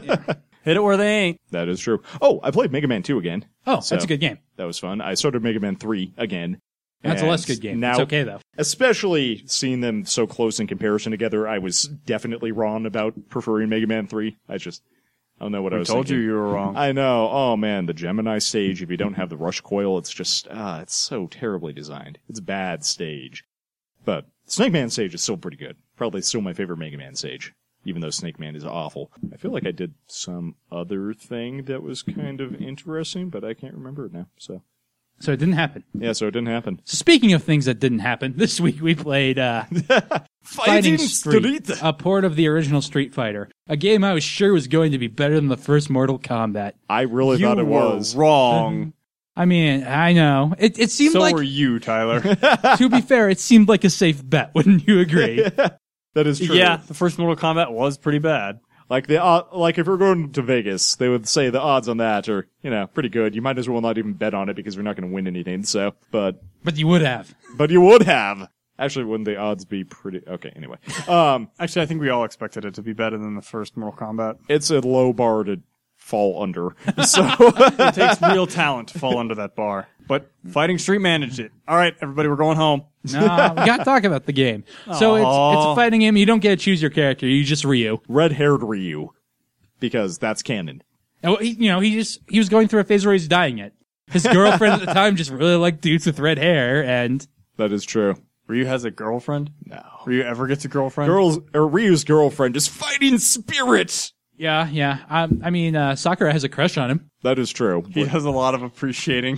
Hit it where they ain't. That is true. Oh, I played Mega Man two again. oh, So- that's a good game. That was fun. I started Mega Man three again. That's a And less good game. Now, It's okay, though. especially seeing them so close in comparison together, I was definitely wrong about preferring Mega Man three. I just, I don't know what I I was told thinking. you you were wrong. I know. Oh man, the Gemini stage, if you don't have the rush coil, it's just, ah, it's so terribly designed. It's a bad stage. But Snake Man stage is still pretty good. Probably still my favorite Mega Man stage, even though Snake Man is awful. I feel like I did some other thing that was kind of interesting, but I can't remember it now, so. So it didn't happen. Yeah, so it didn't happen. So speaking of things that didn't happen, this week we played uh, Fighting Street, a port of the original Street Fighter. A game I was sure was going to be better than the first Mortal Kombat. I really you thought it were was. wrong. I mean, I know. It, it seemed So like, were you, Tyler. to be fair, it seemed like a safe bet, wouldn't you agree? That is true. Yeah, the first Mortal Kombat was pretty bad. Like the uh, like if we're going to Vegas, they would say the odds on that are, you know, pretty good. You might as well not even bet on it because we're not going to win anything. So, but But you would have. but you would have. Actually, wouldn't the odds be pretty? Okay, anyway. Um, Actually, I think we all expected it to be better than the first Mortal Kombat. it's a low bar to fall under. So It takes real talent to fall under that bar. But Fighting Street managed it. All right, everybody, we're going home. No, we got to talk about the game. So it's it's a fighting game. You don't get to choose your character. You just Ryu. red-haired Ryu, because that's canon. And, he, you know, he just he was going through a phase where he's dying it. His girlfriend at the time just really liked dudes with red hair, and That is true. Ryu has a girlfriend? No. Ryu ever gets a girlfriend? Girls or Ryu's girlfriend is fighting spirit. yeah, yeah. Um, I mean, uh, Sakura has a crush on him, That is true. He does a lot of appreciating.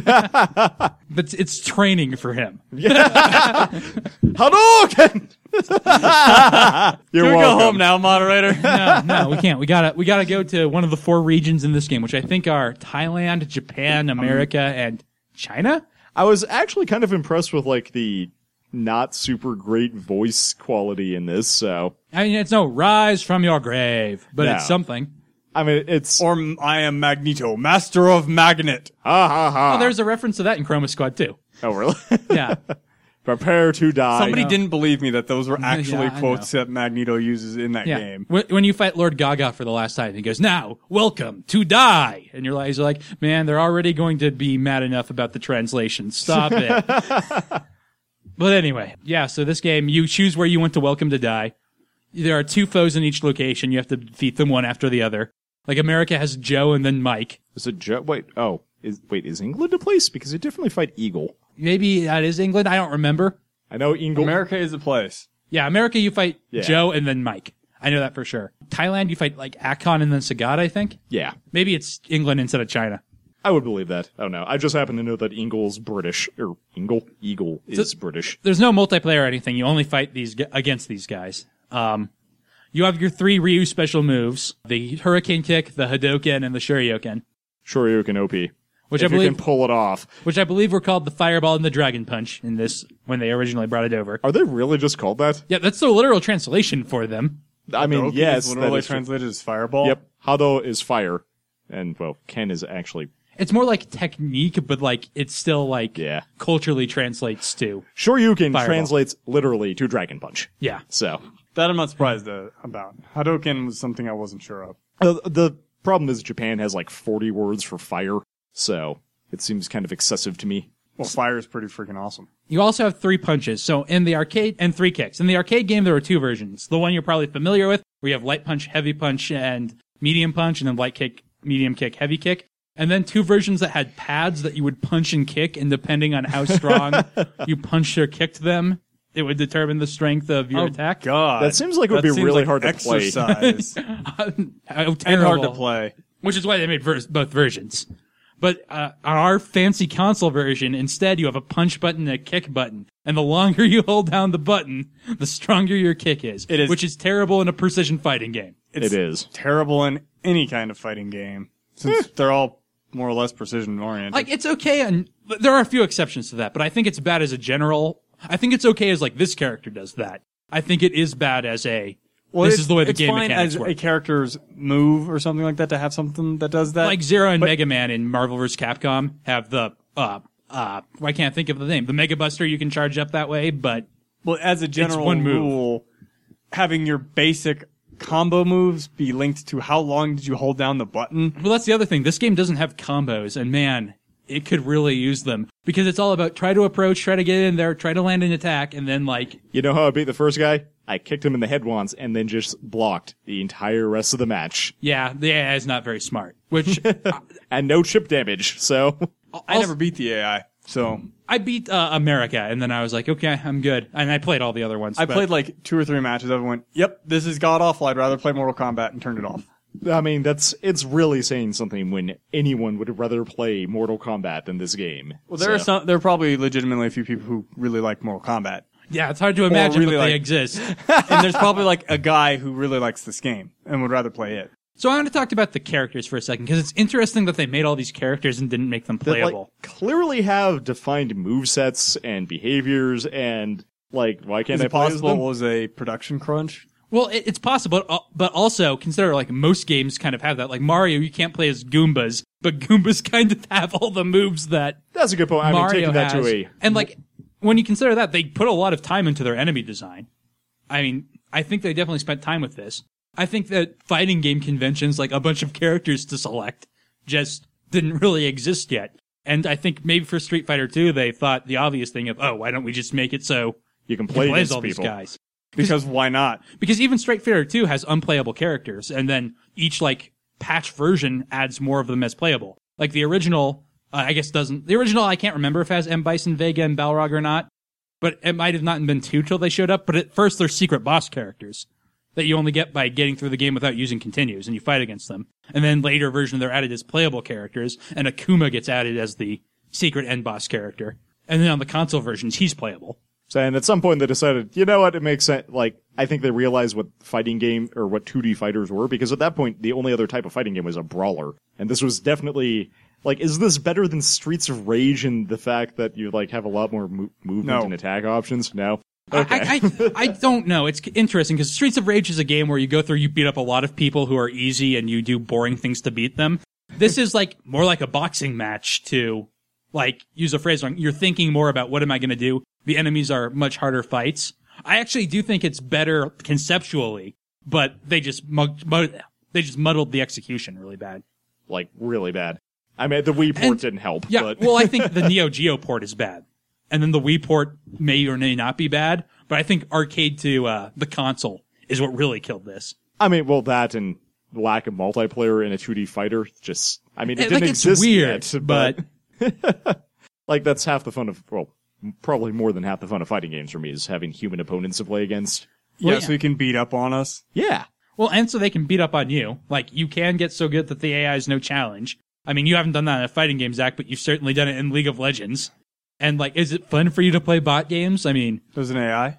but it's, it's training for him. Hadouken! You're Can we welcome. go home now, moderator? No, no, we can't. We gotta we gotta go to one of the four regions in this game, which I think are Thailand, Japan, America, and China. I was actually kind of impressed with like the not super great voice quality in this. So I mean, it's no rise from your grave, but No. it's something. I mean, it's or I am Magneto, master of magnet. ha ha ha. Oh, there's a reference to that in Chroma Squad too. Oh really? Yeah. Prepare to die. Somebody know. didn't believe me that those were actually Yeah, I quotes that Magneto uses in that Yeah. game. When, when you fight Lord Gaga for the last time, he goes, "Now, welcome to die," and your eyes are like, "Man, they're already going to be mad enough about the translation. Stop it." But anyway, yeah. So this game, you choose where you want to welcome to die. There are two foes in each location. You have to defeat them one after the other. Like America has Joe and then Mike. Is it Joe? Wait, oh, is wait, is England a place? Because they definitely fight Eagle. Maybe that is England. I don't remember. I know Eagle. America is a place. Yeah, America, you fight Yeah. Joe and then Mike. I know that for sure. Thailand, you fight like Akon and then Sagat, I think. Yeah, Maybe it's England instead of China. I would believe that. I don't know. I just happen to know that Ingle's British, or Ingle, Eagle is British. There's no multiplayer or anything. You only fight these gu- against these guys. Um, you have your three Ryu special moves: the Hurricane Kick, the Hadouken, and the Shoryuken, Shoryuken O P. which if I believe you can pull it off. which I believe were called the Fireball and the Dragon Punch in this when they originally brought it over. Are they really just called that? Yeah, that's the literal translation for them. I mean, Hadouken yes, is that literally is true. translated as fireball. Yep. Hado is fire. And, well, Ken is actually... It's more like technique, but like it's still like Yeah. culturally translates to Shoryuken Fireball. translates literally to Dragon Punch. yeah. So, That I'm not surprised uh, about. Hadouken was something I wasn't sure of. uh, the problem is Japan has like forty words for fire. So, It seems kind of excessive to me. Well, fire is pretty freaking awesome. You also have three punches. So in the arcade, and three kicks. In the arcade game, there were two versions. The one you're probably familiar with, where you have light punch, heavy punch, and medium punch, and then light kick, medium kick, heavy kick. And then two versions that had pads that you would punch and kick, and depending on how strong you punched or kicked them, it would determine the strength of your oh, attack. God. That seems like it would That be seems really like hard to exercise. play. How And terrible. hard to play. Which is why they made vers- both versions. But uh, on our fancy console version, instead you have a punch button and a kick button. And the longer you hold down the button, the stronger your kick is. It is- Which is terrible in a precision fighting game. It's It is. terrible in any kind of fighting game, since they're all more or less precision oriented. Like, it's okay, and there are a few exceptions to that, but I think it's bad as a general. I think it's okay as, like, this character does that. I think it is bad as a, well, this it's- is the way the it's game fine mechanics as work. a character's move or something like that to have something that does that. Like Zero and but- Mega Man in Marvel vs. Capcom have the, uh, uh, I can't think of the name. The Mega Buster you can charge up that way, but Well, as a general one move. rule, having your basic combo moves be linked to how long did you hold down the button. well, that's the other thing. This game doesn't have combos, and man, it could really use them because it's all about try to approach, try to get in there, try to land an attack, and then like, You know how I beat the first guy? I kicked him in the head once and then just blocked the entire rest of the match. yeah, the A I is not very smart, which And no chip damage, so... I never beat the A I, so I beat uh, America, and then I was like, okay, I'm good. And I played all the other ones. I but- played like two or three matches. I went, "Yep, this is god awful. I'd rather play Mortal Kombat," and turned it off. I mean, that's it's really saying something when anyone would rather play Mortal Kombat than this game. Well, there are So- some. There are probably legitimately a few people who really like Mortal Kombat, Yeah, it's hard to imagine, really but they like- exist. and there's probably like a guy who really likes this game and would rather play it. So I want to talk about the characters for a second, because it's interesting that they made all these characters and didn't make them that, like, playable. clearly have defined movesets and behaviors, and like, why can't Is I it play as possible them? it was a production crunch? Well, it, it's possible, uh, but also consider like most games kind of have that. Like Mario, you can't play as Goombas, but Goombas kind of have all the moves that That's a good point. I mean, Mario taking that has. to a And like, when you consider that, they put a lot of time into their enemy design. I mean, I think they definitely spent time with this. I think that fighting game conventions, like a bunch of characters to select, just didn't really exist yet. And I think maybe for Street Fighter two, they thought the obvious thing of, oh, why don't we just make it so you can it play plays against all people. these guys? Because why not? Because even Street Fighter two has unplayable characters, and then each like patch version adds more of them as playable. Like the original, uh, I guess doesn't. The original, I can't remember if it has M. Bison, Vega, and Balrog or not, but it might have not been two till they showed up. But at first, they're secret boss characters that you only get by getting through the game without using continues, and you fight against them. And then later version, they're added as playable characters, and Akuma gets added as the secret end boss character. And then on the console versions, he's playable. So, and at some point they decided, you know what, it makes sense. Like, I think they realized what fighting game or what two D fighters were, because at that point the only other type of fighting game was a brawler, and this was definitely like, is this better than Streets of Rage in the fact that you like have a lot more mo- movement No. and attack options? No. Okay. I, I, I don't know. It's interesting because Streets of Rage is a game where you go through, you beat up a lot of people who are easy, and you do boring things to beat them. This is like more like a boxing match to, like, use a phrase wrong. You're thinking more about what am I going to do. The enemies are much harder fights. I actually do think it's better conceptually, but they just mug, mud, they just muddled the execution really bad. Like, really bad. I mean, the Wii port And- didn't help, Yeah, but well, I think the Neo Geo port is bad. And then the Wii port may or may not be bad, but I think arcade to uh, the console is what really killed this. I mean, well, that and lack of multiplayer in a two D fighter, just, I mean, it Like, didn't it's exist weird, yet, but like, that's half the fun of, well, probably more than half the fun of fighting games for me is having human opponents to play against. Yeah, Well, yeah. so you can beat up on us. Yeah. well, and so they can beat up on you. Like, you can get so good that the A I is no challenge. I mean, you haven't done that in a fighting game, Zach, but you've certainly done it in League of Legends. And, like, is it fun for you to play bot games? I mean, There's an A I.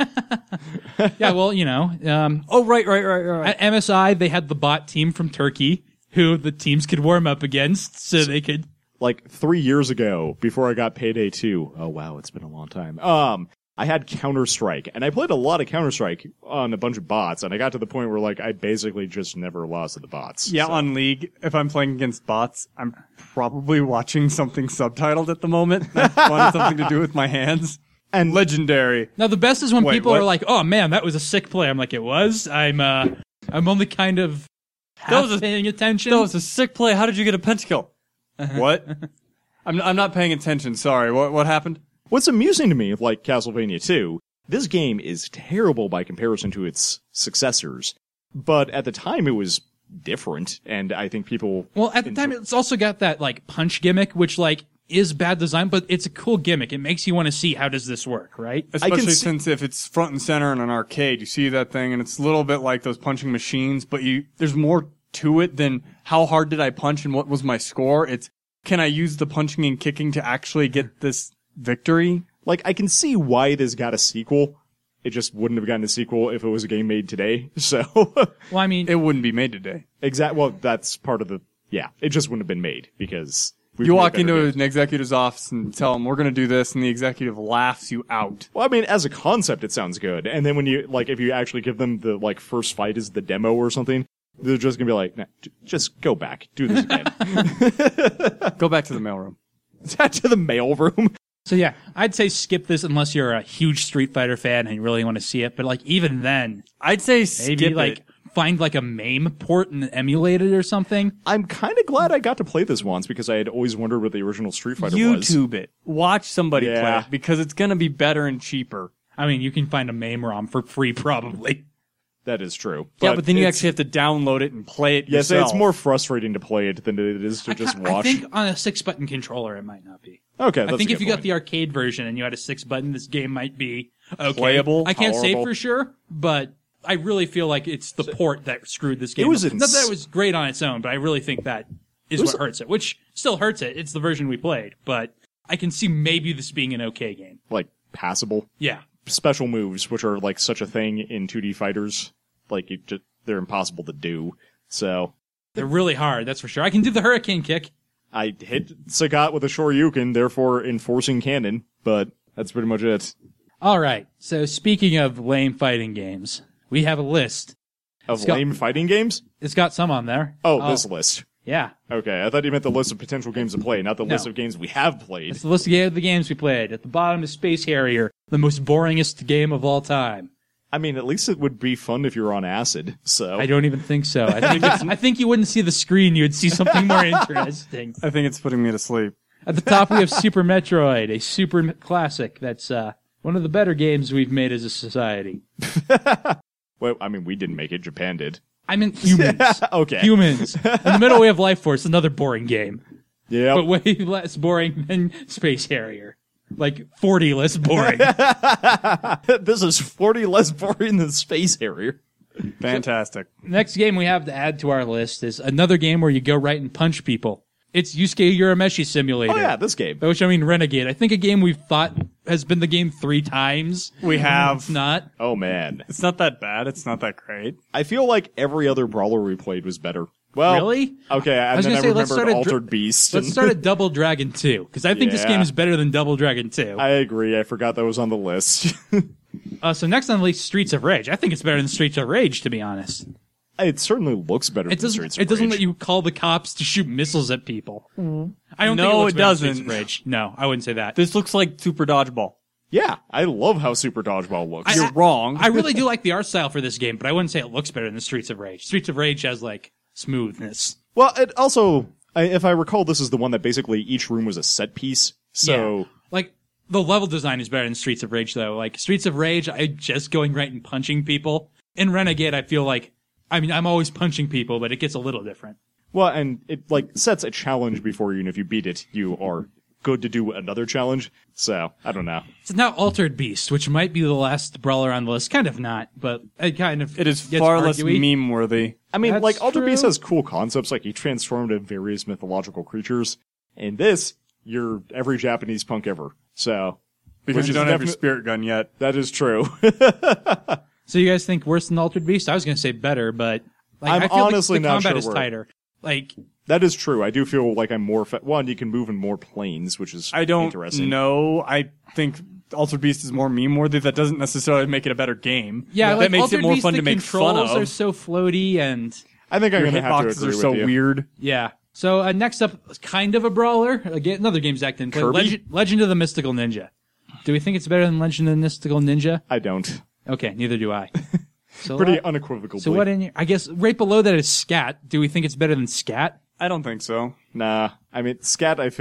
yeah, well, you know, um, Oh, right, right, right, right. at M S I, they had the bot team from Turkey who the teams could warm up against so they could. Like, three years ago, before I got Payday two, oh wow, it's been a long time, um, I had Counter-Strike, and I played a lot of Counter-Strike on a bunch of bots, and I got to the point where, like, I basically just never lost to the bots. Yeah, So- on League, if I'm playing against bots, I'm probably watching something subtitled at the moment. That's fun, something to do with my hands. And Legendary. Now, the best is when Wait, people what? are like, oh man, that was a sick play. I'm like, it was? I'm, uh, I'm only kind of half was a- paying attention. That was a sick play. How did you get a pentakill? What? I'm I'm not paying attention. Sorry. What what happened? What's amusing to me, like Castlevania two, this game is terrible by comparison to its successors. But at the time, it was different, and I think people... Well, at the time, it's also got that, like, punch gimmick, which, like, is bad design, but it's a cool gimmick. It makes you want to see how does this work, right? Especially see- since if it's front and center in an arcade, you see that thing, and it's a little bit like those punching machines, but you there's more to it than how hard did I punch and what was my score. It's, can I use the punching and kicking to actually get this victory? Like, I can see why this got a sequel. It just wouldn't have gotten a sequel if it was a game made today. So, Well, I mean, It wouldn't be made today. exact. Well, that's part of the. Yeah, it just wouldn't have been made because we've You made walk better into games. an executive's office and tell them, we're going to do this, and the executive laughs you out. Well, I mean, as a concept, it sounds good. And then when you like, if you actually give them the like first fight is the demo or something, they're just gonna be like, nah, j- just go back, do this again. Go back to the mailroom. To the mailroom. so yeah, I'd say skip this unless you're a huge Street Fighter fan and you really want to see it. But, like, even then, I'd say skip maybe, like, it. find, like, a MAME port and emulate it or something. I'm kind of glad I got to play this once because I had always wondered what the original Street Fighter was. YouTube it. Watch somebody Yeah. play it, because it's going to be better and cheaper. I mean, you can find a MAME ROM for free, probably. That is true. yeah, but then you it's- actually have to download it and play it Yes, yourself. it's more frustrating to play it than it is to just I, watch. I think on a six-button controller, it might not be. okay, I that's think a if good you got point. the arcade version and you had a six-button, this game might be okay. Playable, I can't say tolerable. for sure, but I really feel like it's the port that screwed this game. was up. ins- Not that it was great on its own, but I really think that is was- what hurts it, which still hurts it. It's the version we played, but I can see maybe this being an okay game. like passable Yeah. special moves, which are like such a thing in two D fighters, like you just, they're impossible to do. So They're really hard, that's for sure. I can do the hurricane kick. I hit Sagat with a Shoryuken, therefore enforcing canon, but that's pretty much it. All right. So speaking of lame fighting games, we have a list. Of Scott- lame fighting games? It's got some on there. Oh, this list. Yeah. Okay, I thought you meant the list of potential games to play, not the list No. of games we have played. It's the list of ga- the games we played. At the bottom is Space Harrier, the most boringest game of all time. I mean, at least it would be fun if you were on acid, so. I don't even think so. I think it's, I think you wouldn't see the screen. You would see something more interesting. I think it's putting me to sleep. At the top, we have Super Metroid, a super m- classic that's uh, one of the better games we've made as a society. Well, I mean, we didn't make it, Japan did. I mean, humans. Okay. Humans. In the middle, we have Life Force, another boring game, Yeah. but way less boring than Space Harrier. Like forty less boring. This is forty less boring than Space Harrier. Fantastic. Next game we have to add to our list is another game where you go right and punch people. It's Yusuke Urameshi Simulator. Oh yeah, this game. By which I mean Renegade. I think a game we've thought has been the game three times. We have. It's not. Oh man. It's not that bad. It's not that great. I feel like every other brawler we played was better. Well, Really? Okay, and was then gonna I say, let's remembered start a dr- Altered Beast. Let's and- start at Double Dragon two, because I think this Yeah. game is better than Double Dragon two. I agree. I forgot that was on the list. Uh, so next on the list, Streets of Rage. I think it's better than Streets of Rage, to be honest. It certainly looks better It than doesn't. Streets of It doesn't Rage. let you call the cops to shoot missiles at people. I don't think No, it, looks it better than Streets doesn't. of Rage. No, I wouldn't say that. This looks like Super Dodgeball. Yeah, I love how Super Dodgeball looks. I- You're wrong. I really do like the art style for this game, but I wouldn't say it looks better than Streets of Rage. Streets of Rage has like smoothness. Well, it also, I, if I recall, this is the one that basically each room was a set piece. So, Yeah. Like, the level design is better than Streets of Rage, though. Like, Streets of Rage, I just going right and punching people. In Renegade, I feel like, I mean, I'm always punching people, but it gets a little different. well, and it like sets a challenge before you, and if you beat it, you are good to do another challenge. So, I don't know. It's now Altered Beast, which might be the last brawler on the list. Kind of not, but it kind of It is gets far less argue-y. meme worthy. I mean, That's like, Altered Beast true. has cool concepts, like he transformed into various mythological creatures. In this, you're every Japanese punk ever. So, Because Which you is don't have your definite- spirit gun yet. that is true. So you guys think worse than Altered Beast? I was going to say better, but like, I'm I feel honestly like the not combat sure is where- tighter. Like, That is true. I do feel like I'm more, fa- one, you can move in more planes, which is I don't interesting. know. I think Altered Beast is more meme worthy. That doesn't necessarily make it a better game. yeah, that like makes Altered it more Beast, fun the to make fun controls of. are so floaty and I think I'm Your going to have to hitboxes agree are so with you. weird. yeah. So uh, next up, kind of a brawler. Again, another game Zach didn't play. Kirby? Legend, Legend of the Mystical Ninja. Do we think it's better than Legend of the Mystical Ninja? I don't. Okay, neither do I. So Pretty uh, unequivocally. So what in your, I guess right below that is Scat. Do we think it's better than Scat? I don't think so. Nah. I mean, Scat, I feel,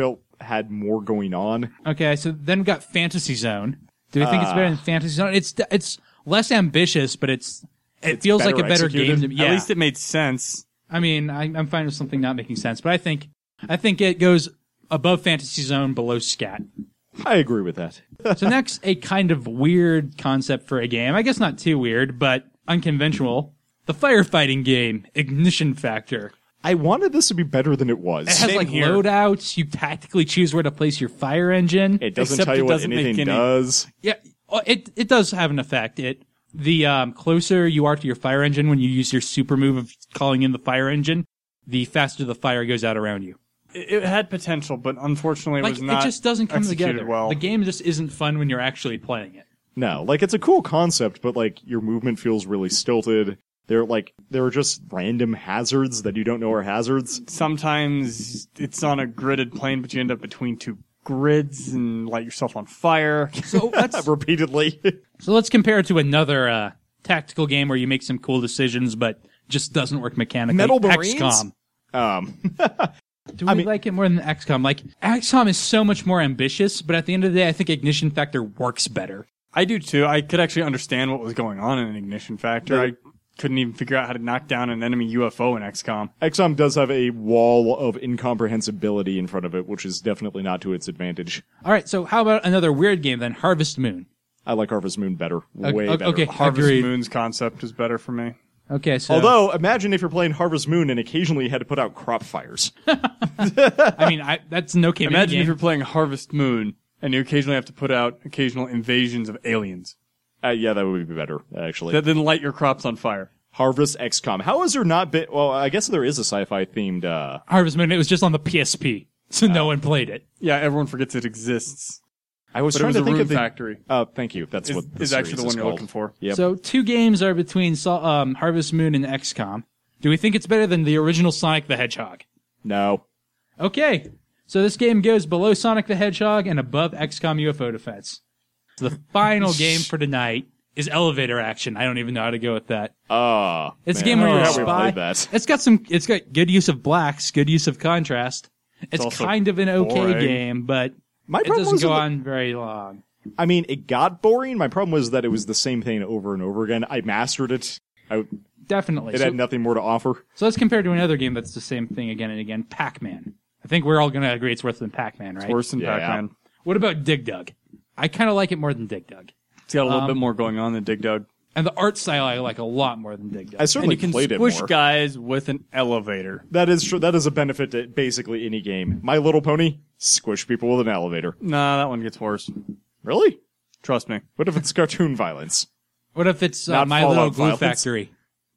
had more going on. Okay, so then we got Fantasy Zone. Do we think uh, it's better than Fantasy Zone? It's it's less ambitious, but it's it it's feels like a better executed. game. To, yeah. At least it made sense. I mean, I, I'm fine with something not making sense, but I think I think it goes above Fantasy Zone, below Scat. I agree with that. So next, a kind of weird concept for a game. I guess not too weird, but unconventional. The firefighting game, Ignition Factor. I wanted this to be better than it was. It has Same like here. loadouts. You tactically choose where to place your fire engine. It doesn't Except tell you it what doesn't anything make any- does. Yeah, oh, it it does have an effect. It the um, closer you are to your fire engine when you use your super move of calling in the fire engine, the faster the fire goes out around you. It, it had potential, but unfortunately it Like was not it just doesn't come executed together. well. The game just isn't fun when you're actually playing it. No, like it's a cool concept, but like your movement feels really stilted. They're like there are just random hazards that you don't know are hazards. Sometimes it's on a gridded plane, but you end up between two grids and light yourself on fire. So let's Repeatedly. so let's compare it to another uh, tactical game where you make some cool decisions, but just doesn't work mechanically. Metal Marines? X COM. um, Do we I mean- like it more than X COM? Like X COM is so much more ambitious, but at the end of the day, I think Ignition Factor works better. I do too. I could actually understand what was going on in an Ignition Factor. Yeah. I couldn't even figure out how to knock down an enemy U F O in X COM. X COM does have a wall of incomprehensibility in front of it, which is definitely not to its advantage. All right, so how about another weird game then, Harvest Moon? I like Harvest Moon better. Okay, Way okay, better. okay. Harvest Agreed. Moon's concept is better for me. Okay, so Although, imagine if you're playing Harvest Moon and occasionally you had to put out crop fires. I mean, I, that's no game. Imagine if game. you're playing Harvest Moon and you occasionally have to put out occasional invasions of aliens Uh, yeah, that would be better, actually. that then light your crops on fire. Harvest X COM. How has there not been... Well, I guess there is a sci-fi themed... Uh, Harvest Moon. It was just on the P S P, so no one played it. Yeah, everyone forgets it exists. I was But it trying was to a think Rune of the... Factory. Oh, thank you. That's Is, what the is actually series the one is you're called. looking for. Yep. So two games are between Sol- um, Harvest Moon and X COM. Do we think it's better than the original Sonic the Hedgehog? No. Okay, so this game goes below Sonic the Hedgehog and above X COM U F O Defense. So the final game for tonight is Elevator Action. I don't even know how to go with that. Uh, It's a man, game where I you're a forgot we spy. played that. It's got some. It's got good use of blacks, good use of contrast. It's, also kind of an okay boring. game, but My it problem doesn't was go that- on very long. I mean, it got boring. My problem was that it was the same thing over and over again. I mastered it. I, Definitely. it So, had nothing more to offer. so let's compare to another game that's the same thing again and again. Pac-Man. I think we're all going to agree it's worse than Pac-Man, right? Worse than Yeah. Pac-Man. What about Dig Dug? I kind of like it more than Dig Dug. It's got a little Um, bit more going on than Dig Dug. And the art style I like a lot more than Dig Dug. I certainly And you can played it squish more. guys with an elevator. That is true. That is a benefit to basically any game. My Little Pony, squish people with an elevator. Nah, that one gets worse. Really? Trust me. What if it's cartoon violence? What if it's uh, Not My Fallout Little Glue violence. Factory?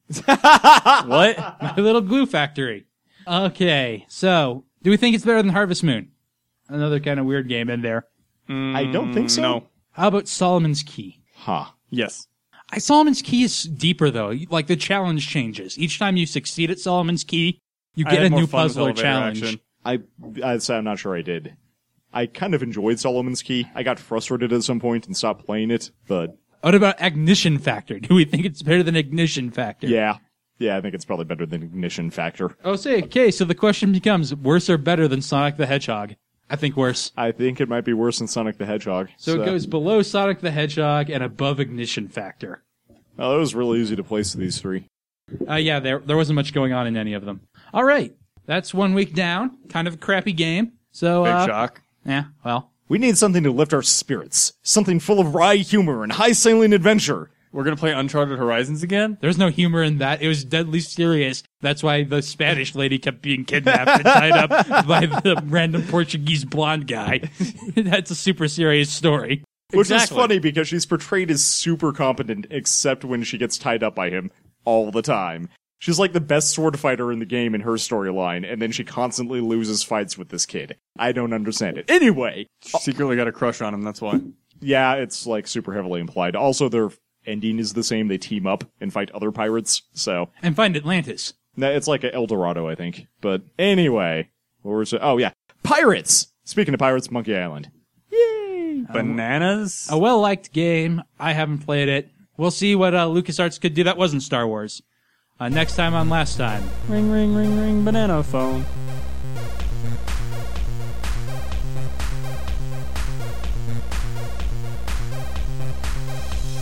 What? My Little Glue Factory. Okay, so do we think it's better than Harvest Moon? Another kind of weird game in there. I don't think so. No. How about Solomon's Key? Huh. Yes. I, Solomon's Key is deeper though. Like the challenge changes each time you succeed at Solomon's Key. You I get had a more new fun with puzzle or elevator challenge. action. I, I, I'm not sure I did. I kind of enjoyed Solomon's Key. I got frustrated at some point and stopped playing it, but What about Ignition Factor? Do we think it's better than Ignition Factor? yeah. Yeah, I think it's probably better than Ignition Factor. Oh, say, okay, so the question becomes, worse or better than Sonic the Hedgehog? I think worse. I think it might be worse than Sonic the Hedgehog. So, it goes below Sonic the Hedgehog and above Ignition Factor. Oh, it was really easy to place these three. Uh, yeah, there there wasn't much going on in any of them. All right, that's one week down. Kind of a crappy game. So, Big uh, shock. yeah, well, We need something to lift our spirits. Something full of wry humor and high sailing adventure. We're gonna play Uncharted Horizons again? there's no humor in that. It was deadly serious. That's why the Spanish lady kept being kidnapped and tied up by the random Portuguese blonde guy. That's a super serious story. Which is Exactly. funny because she's portrayed as super competent, except when she gets tied up by him all the time. She's like the best sword fighter in the game in her storyline, and then she constantly loses fights with this kid. I don't understand it. Anyway, She secretly got a crush on him, that's why. yeah, it's like super heavily implied. Also, their ending is the same. They team up and fight other pirates, so And find Atlantis. no, it's like a El Dorado, I think. But anyway, what was it? Oh yeah, pirates. Speaking of pirates, Monkey Island. Yay! Bananas? A well-liked game. I haven't played it. We'll see what uh, LucasArts could do that wasn't Star Wars. Uh, next time on Last Time. Ring, ring, ring, ring, banana phone.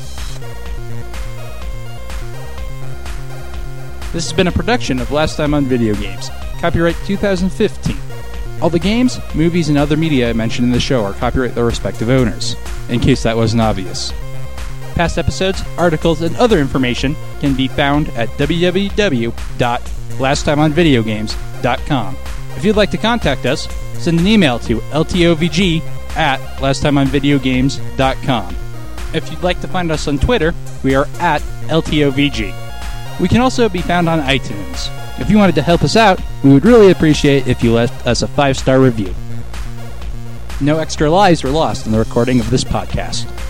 This has been a production of Last Time on Video Games. Copyright two thousand fifteen. All the games, movies, and other media mentioned in the show are copyright their respective owners, in case that wasn't obvious. Past episodes, articles, and other information can be found at w w w dot last time on video games dot com. If you'd like to contact us, send an email to l t o v g at last time on video games dot com. If you'd like to find us on Twitter, we are at L T O V G. We can also be found on iTunes. If you wanted to help us out, we would really appreciate if you left us a five-star review. No extra lives were lost in the recording of this podcast.